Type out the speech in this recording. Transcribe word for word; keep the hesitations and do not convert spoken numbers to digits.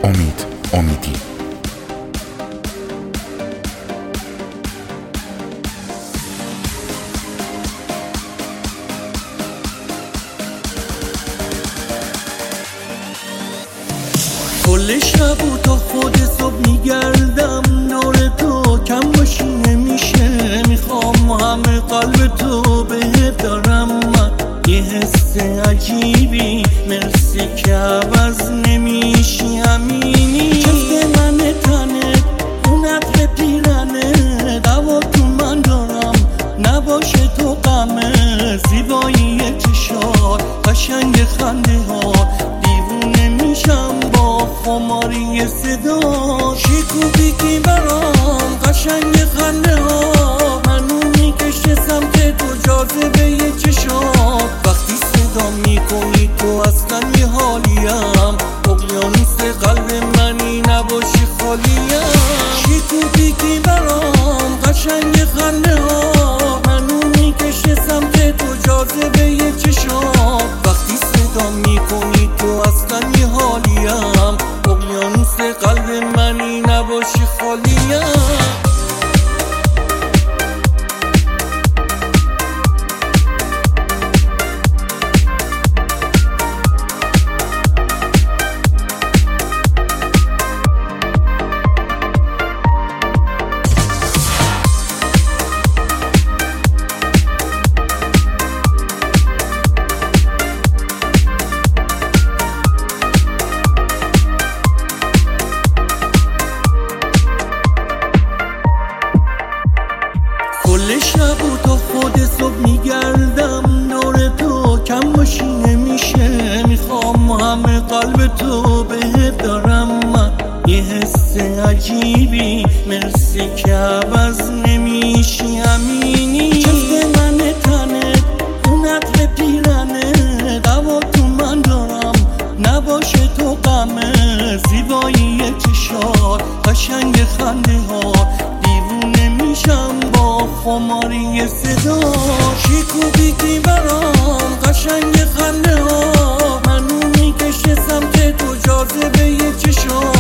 امید امیدی. کل شب و تا خود صبح میگردم دور تو، کم باشی نمیشه، میخوام همه قلب تو بهت دارم من. یه حس عجیبی مرسی که عوض نمیشی، همینی چفت من تنه اون عطر پیرنه، دوا تو من دارم نباشه تو غمه، زیبایی چشات قشنگ خنده ها، دیوونه میشم با خماری صدا، شکوبی که برام قشنگ خنده ها، منو میکشه سمت تو جاذبه یه چشات، وقتی صدا میکنی تو اصلا یه حالیم، اقیانوس قلب منی نباشی خالیم، شکوبی که برام قشنگ خنده ها، منو میکشه سمت تو جاذبه یه چشات، وقتی صدا میکنی تو اصلا یه حالیم، اقیانوس قلب منی نباشی خالیم. کل شب و تا خود صبح میگردم دور تو، کم باشی نمیشه، میخوام همه قلب تو بهت دارم من. یه حس عجیبی مرسی که عوض نمیشی، همینی چفت من تنه اون عطر پیرنه، دوا تو من دارم نباشه تو غمه، زیبایی چشات قشنگ خنده ها، دیوونه میشم با خماری صدا، شکوبی که برام قشنگ خنده ها، منو میکشه سمت تو جاذبه یه چشات،